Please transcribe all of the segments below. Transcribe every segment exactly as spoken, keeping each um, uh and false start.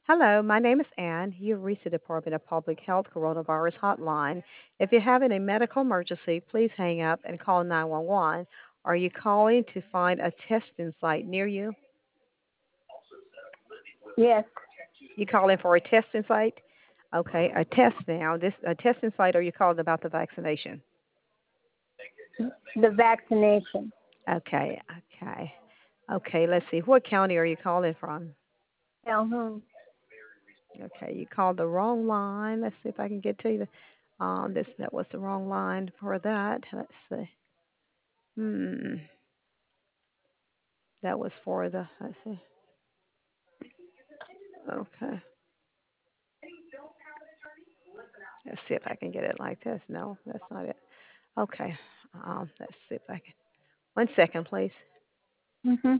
Hello, my name is Ann. You've reached the Department of Public Health Coronavirus Hotline. If you're having a medical emergency, please hang up and call nine one one. Are you calling to find a testing site near you? Yes, You calling for a testing site? Okay, a test now. This a testing site, or you calling about the vaccination? the vaccination. Okay, okay, okay. Let's see. What county are you calling from? Calhoun. Okay, you called the wrong line. Let's see if I can get to you. Um, this that was the wrong line for that. Let's see. Hmm. That was for the, let's see. Okay. Let's see if I can get it like this. No, that's not it. Okay. Um, let's see if I can. One second, please. Mhm.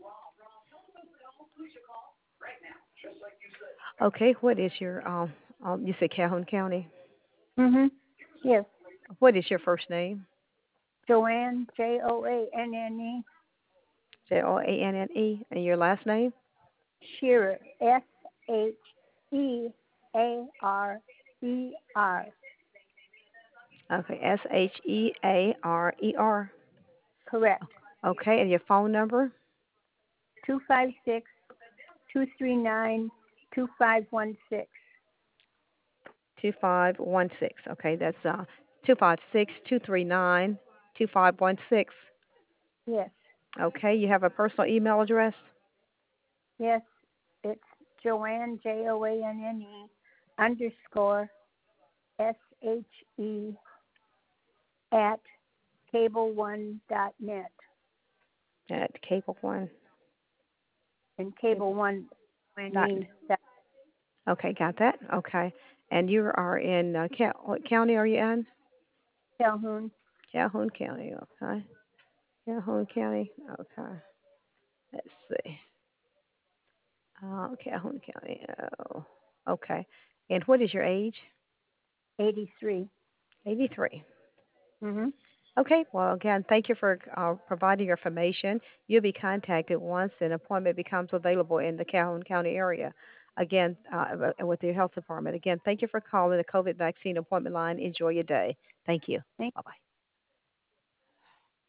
Okay. What is your, um, um, you said Calhoun County. Mhm. Yes. What is your first name? Joanne. J O A N N E. J O A N N E. And your last name? Shearer. S H E A R E R. Okay. S H E A R E R. Correct. Okay. And your phone number? Two five six two three nine two five one six. two five one six. Okay. That's uh, two five six two three nine two five one six. Yes. Okay. You have a personal email address? Yes. It's Joanne. J O A N N E underscore S H E at cable one dot net. At Cable One. And cable one Dot. means that Okay, got that. Okay, and you are in uh, Cal- what county are you in? Calhoun. Calhoun County. Okay, Calhoun County. Okay, let's see. Uh, Calhoun County. Oh, okay. And what is your age? eighty-three. eighty-three. Mhm. Okay. Well, again, thank you for uh, providing your information. You'll be contacted once an appointment becomes available in the Calhoun County area. Again, uh, with your health department. Again, thank you for calling the COVID vaccine appointment line. Enjoy your day. Thank you. Thank Bye bye.